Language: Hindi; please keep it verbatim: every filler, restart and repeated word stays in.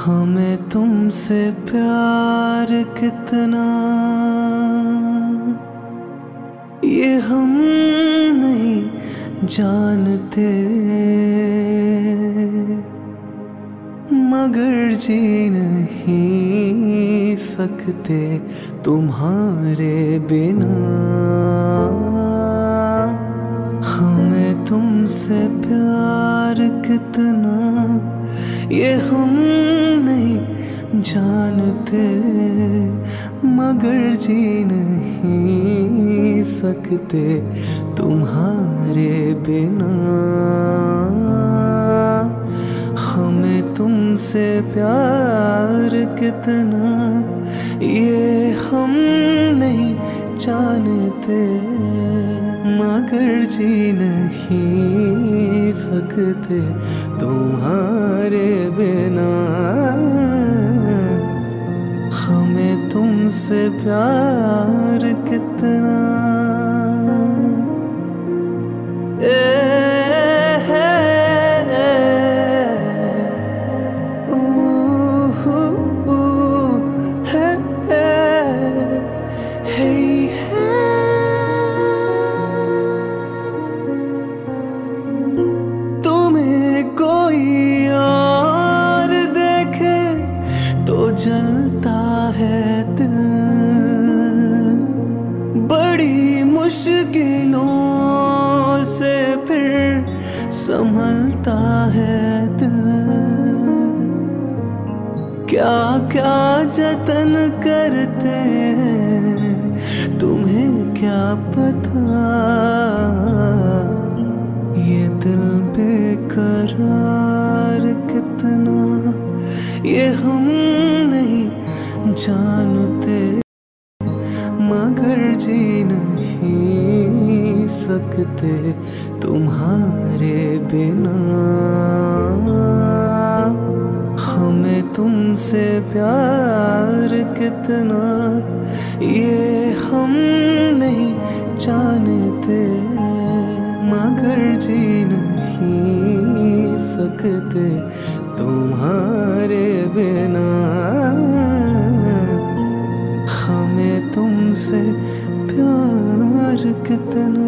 हमें तुमसे प्यार कितना ये हम नहीं जानते, मगर जी नहीं सकते तुम्हारे बिना। हमें तुमसे प्यार कितना ये हम नहीं जानते, मगर जी नहीं सकते तुम्हारे बिना। हमें तुमसे प्यार कितना ये हम नहीं जानते, मगर जी नहीं सकते तुम्हारे बिना। हमें तुमसे प्यार कितना ए, है, ऊ, हू, ऊ, है, है, है। तुम्हें कोई और देखे तो जलता है दिल, बड़ी मुश्किलों से फिर संभलता है दिल। क्या क्या जतन करते हैं तुम्हें क्या पता, ये दिल बेकरार कितना ये हम नहीं जानते, मगर जी नहीं सकते तुम्हारे बिना। हमें तुमसे प्यार कितना ये हम नहीं जानते, मगर जी नहीं सकते तुम्हारे बिना। हमें तुमसे प्यार कितना